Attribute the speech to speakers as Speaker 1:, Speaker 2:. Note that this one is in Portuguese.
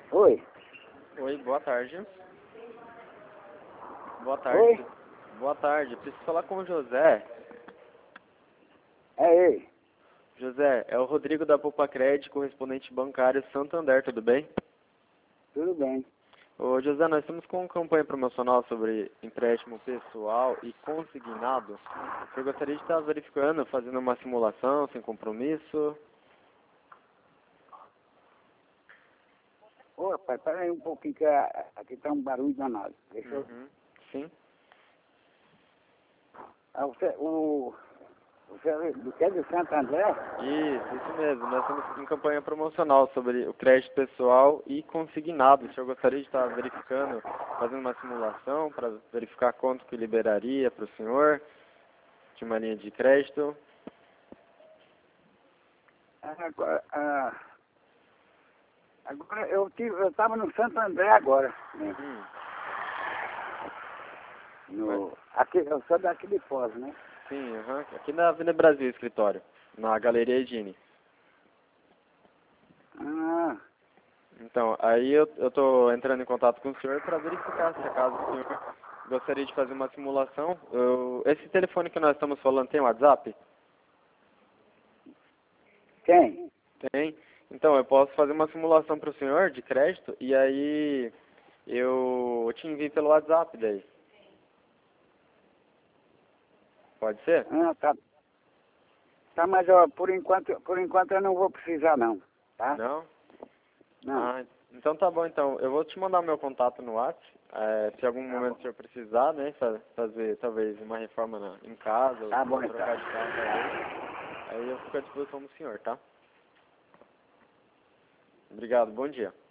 Speaker 1: Oi.
Speaker 2: Oi, boa tarde. Boa tarde.
Speaker 1: Oi.
Speaker 2: Boa tarde. Preciso falar com o José.
Speaker 1: É ele.
Speaker 2: José, é o Rodrigo da Poupa Crédito, correspondente bancário Santander, tudo bem?
Speaker 1: Tudo bem.
Speaker 2: Ô, José, nós estamos com uma campanha promocional sobre empréstimo pessoal e consignado. Eu gostaria de estar verificando, fazendo uma simulação sem compromisso.
Speaker 1: Ô, rapaz, pera aí um pouquinho que aqui tá um barulho danado. Deixa eu...
Speaker 2: Sim.
Speaker 1: Ah, você é de Santo André?
Speaker 2: Isso mesmo. Nós estamos com campanha promocional sobre o crédito pessoal e consignado. O senhor gostaria de estar verificando, fazendo uma simulação para verificar quanto que liberaria para o senhor de uma linha de crédito?
Speaker 1: Agora, agora eu tava no Santo André agora. Né? Aqui, eu sou daqui de Foz, né?
Speaker 2: Sim, aqui na Avenida Brasil, escritório, na Galeria Edine.
Speaker 1: Ah,
Speaker 2: Então, aí eu estou entrando em contato com o senhor para verificar se acaso o senhor gostaria de fazer uma simulação. Esse telefone que nós estamos falando tem WhatsApp?
Speaker 1: quem?
Speaker 2: Tem. Então, eu posso fazer uma simulação para o senhor de crédito e aí eu te envio pelo WhatsApp daí. Pode ser?
Speaker 1: Ah, tá. Tá, mas ó, por enquanto eu não vou precisar não, tá?
Speaker 2: Não?
Speaker 1: Não.
Speaker 2: Ah, então tá bom, então. Eu vou te mandar o meu contato no WhatsApp. Se algum momento o senhor precisar, né, fazer talvez uma reforma em casa, ou
Speaker 1: Tá bom então.
Speaker 2: trocar de carro, talvez. Aí eu fico à disposição do senhor, tá? Obrigado, bom dia.